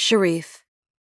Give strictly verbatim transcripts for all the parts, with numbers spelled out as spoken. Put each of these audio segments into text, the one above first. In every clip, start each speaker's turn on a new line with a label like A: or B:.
A: Sharif.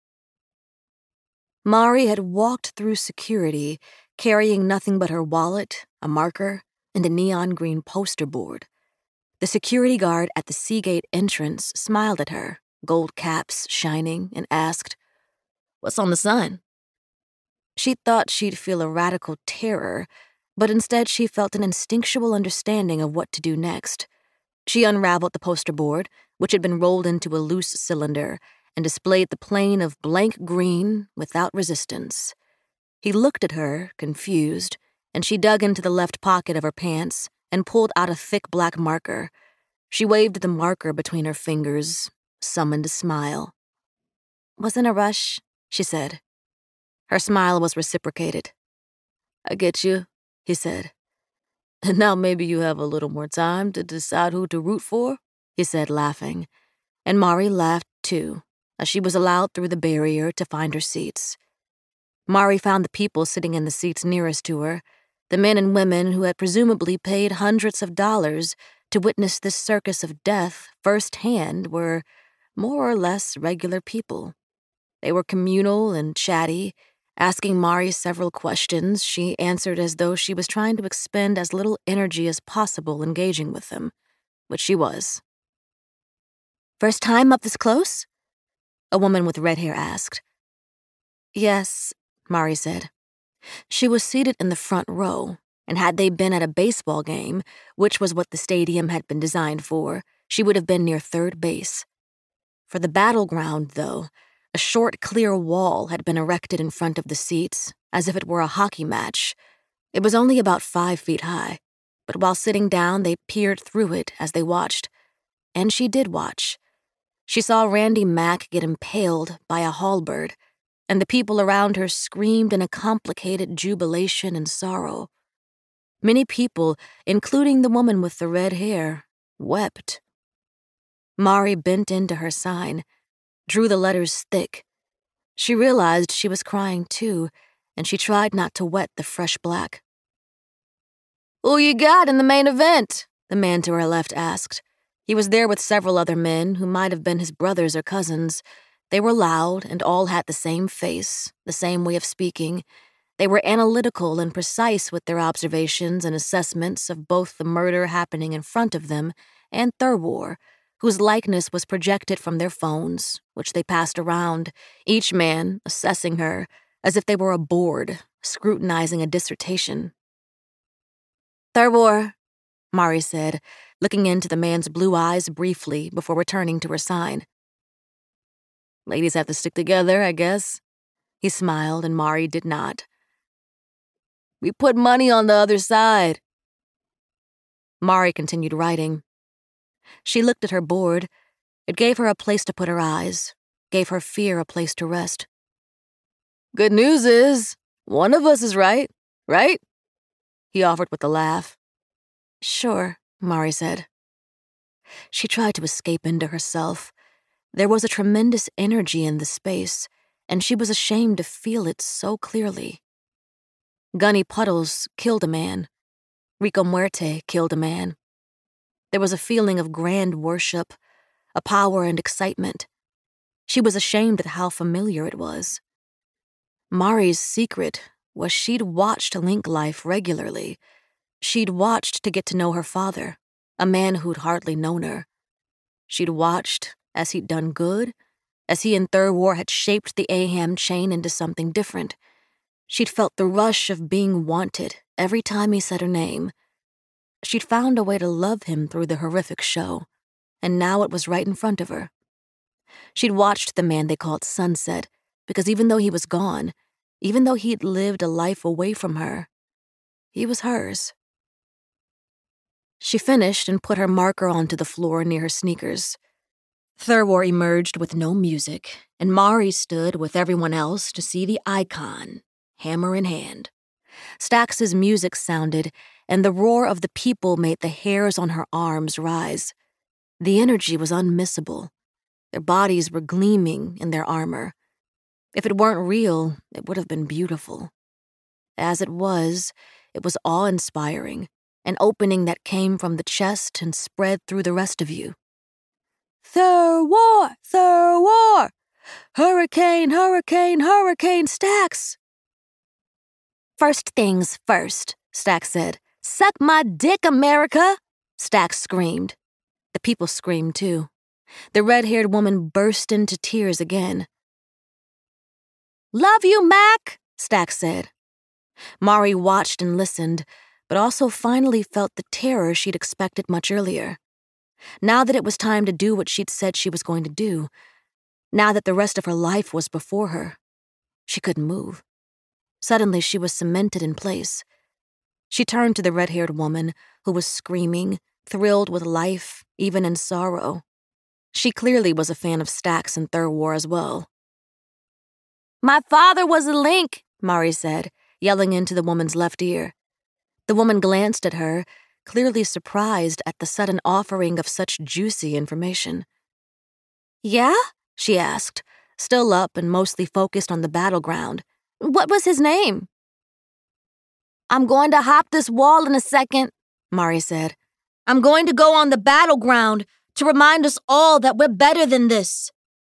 A: Mari had walked through security, carrying nothing but her wallet, a marker, and a neon green poster board. The security guard at the Seagate entrance smiled at her, gold caps shining, and asked, "What's on the sign?" She thought she'd feel a radical terror, but instead she felt an instinctual understanding of what to do next. She unraveled the poster board, which had been rolled into a loose cylinder, and displayed the plane of blank green without resistance. He looked at her, confused, and she dug into the left pocket of her pants and pulled out a thick black marker. She waved the marker between her fingers, summoned a smile. "Was in a rush," she said. Her smile was reciprocated. "I get you," he said. "And now maybe you have a little more time to decide who to root for," he said, laughing. And Mari laughed, too, as she was allowed through the barrier to find her seats. Mari found the people sitting in the seats nearest to her, the men and women who had presumably paid hundreds of dollars to witness this circus of death firsthand were more or less regular people. They were communal and chatty. Asking Mari several questions, she answered as though she was trying to expend as little energy as possible engaging with them, which she was. "First time up this close?" a woman with red hair asked. "Yes," Mari said. She was seated in the front row, and had they been at a baseball game, which was what the stadium had been designed for, she would have been near third base. For the battleground, though, a short, clear wall had been erected in front of the seats, as if it were a hockey match. It was only about five feet high, but while sitting down, they peered through it as they watched. And she did watch. She saw Randy Mack get impaled by a halberd, and the people around her screamed in a complicated jubilation and sorrow. Many people, including the woman with the red hair, wept. Mari bent into her sign, drew the letters thick. She realized she was crying too, and she tried not to wet the fresh black. "Who you got in the main event?" the man to her left asked. He was there with several other men who might have been his brothers or cousins. They were loud and all had the same face, the same way of speaking. They were analytical and precise with their observations and assessments of both the murder happening in front of them and Thurwar, whose likeness was projected from their phones, which they passed around, each man assessing her as if they were a board, scrutinizing a dissertation. "Thurwar," Mari said, looking into the man's blue eyes briefly before returning to her sign. "Ladies have to stick together, I guess." He smiled, and Mari did not. "We put money on the other side." Mari continued writing. She looked at her board. It gave her a place to put her eyes, gave her fear a place to rest. "Good news is, one of us is right, right?" he offered with a laugh. "Sure," Mari said. She tried to escape into herself. There was a tremendous energy in the space, and she was ashamed to feel it so clearly. Gunny Puddles killed a man. Rico Muerte killed a man. There was a feeling of grand worship, a power and excitement. She was ashamed at how familiar it was. Mari's secret was she'd watched Link Life regularly. She'd watched to get to know her father, a man who'd hardly known her. She'd watched as he'd done good, as he and Thurwar had shaped the Aham chain into something different. She'd felt the rush of being wanted every time he said her name. She'd found a way to love him through the horrific show, and now it was right in front of her. She'd watched the man they called Sunset, because even though he was gone, even though he'd lived a life away from her, he was hers. She finished and put her marker onto the floor near her sneakers. Thurwar emerged with no music, and Mari stood with everyone else to see the icon, hammer in hand. Stax's music sounded, and the roar of the people made the hairs on her arms rise. The energy was unmissable. Their bodies were gleaming in their armor. If it weren't real, it would have been beautiful. As it was, it was awe-inspiring, an opening that came from the chest and spread through the rest of you. "Thurwar! Thurwar! Hurricane, hurricane, hurricane, Stax! First things first, Stax said. Suck my dick, America! Stax screamed. The people screamed, too. The red-haired woman burst into tears again. Love you, Mac, Stax said. Mari watched and listened, but also finally felt the terror she'd expected much earlier. Now that it was time to do what she'd said she was going to do, now that the rest of her life was before her, she couldn't move. Suddenly, she was cemented in place. She turned to the red-haired woman, who was screaming, thrilled with life, even in sorrow. She clearly was a fan of Stax and Thurwar as well. My father was a link, Mari said, yelling into the woman's left ear. The woman glanced at her, clearly surprised at the sudden offering of such juicy information. Yeah? She asked, still up and mostly focused on the battleground. What was his name? I'm going to hop this wall in a second, Mari said. I'm going to go on the battleground to remind us all that we're better than this.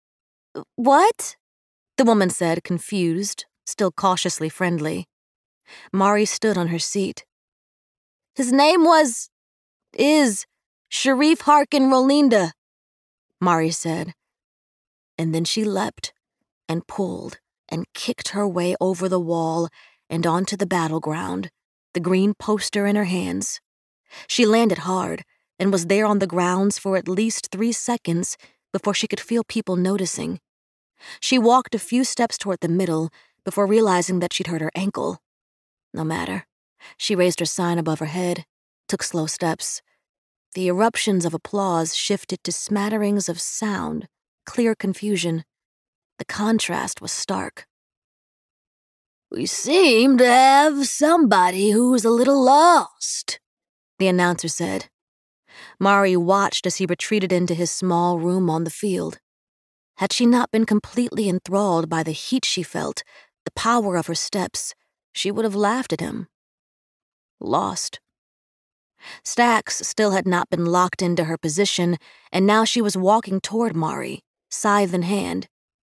A: What? The woman said, confused, still cautiously friendly. Mari stood on her seat. His name was... is... Sharif Harkin Rolinda, Mari said. And then she leapt and pulled and kicked her way over the wall and onto the battleground, the green poster in her hands. She landed hard and was there on the grounds for at least three seconds before she could feel people noticing. She walked a few steps toward the middle before realizing that she'd hurt her ankle. No matter. She raised her sign above her head, took slow steps. The eruptions of applause shifted to smatterings of sound, clear confusion. The contrast was stark. We seem to have somebody who's a little lost, the announcer said. Mari watched as he retreated into his small room on the field. Had she not been completely enthralled by the heat she felt, the power of her steps, she would have laughed at him. Lost. Stax still had not been locked into her position, and now she was walking toward Mari, scythe in hand.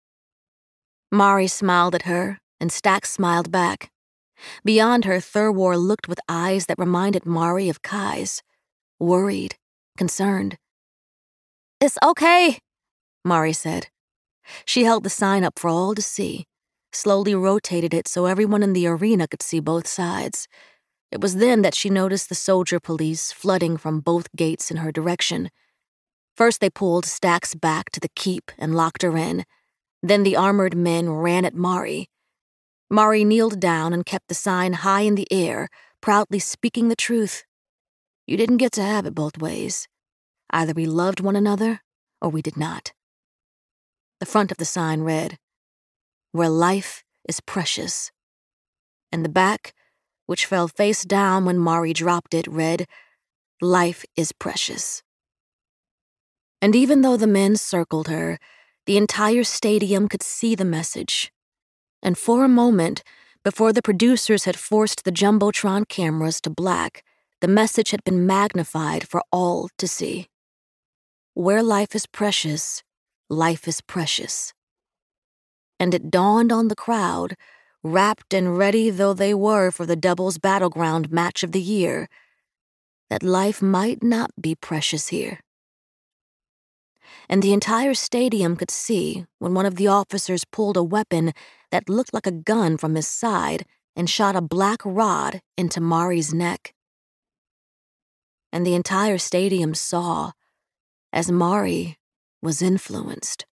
A: Mari smiled at her, and Stax smiled back. Beyond her, Thurwar looked with eyes that reminded Mari of Kai's. Worried, concerned. It's okay, Mari said. She held the sign up for all to see, slowly rotated it so everyone in the arena could see both sides. It was then that she noticed the soldier police flooding from both gates in her direction. First they pulled Stax back to the keep and locked her in. Then the armored men ran at Mari. Mari kneeled down and kept the sign high in the air, proudly speaking the truth. You didn't get to have it both ways. Either we loved one another, or we did not. The front of the sign read, Where life is precious. And the back, which fell face down when Mari dropped it, read, Life is precious. And even though the men circled her, the entire stadium could see the message. And for a moment, before the producers had forced the Jumbotron cameras to black, the message had been magnified for all to see. Where life is precious, life is precious. And it dawned on the crowd, wrapped and ready though they were for the doubles battleground match of the year, that life might not be precious here. And the entire stadium could see when one of the officers pulled a weapon that looked like a gun from his side and shot a black rod into Mari's neck. And the entire stadium saw as Mari was influenced.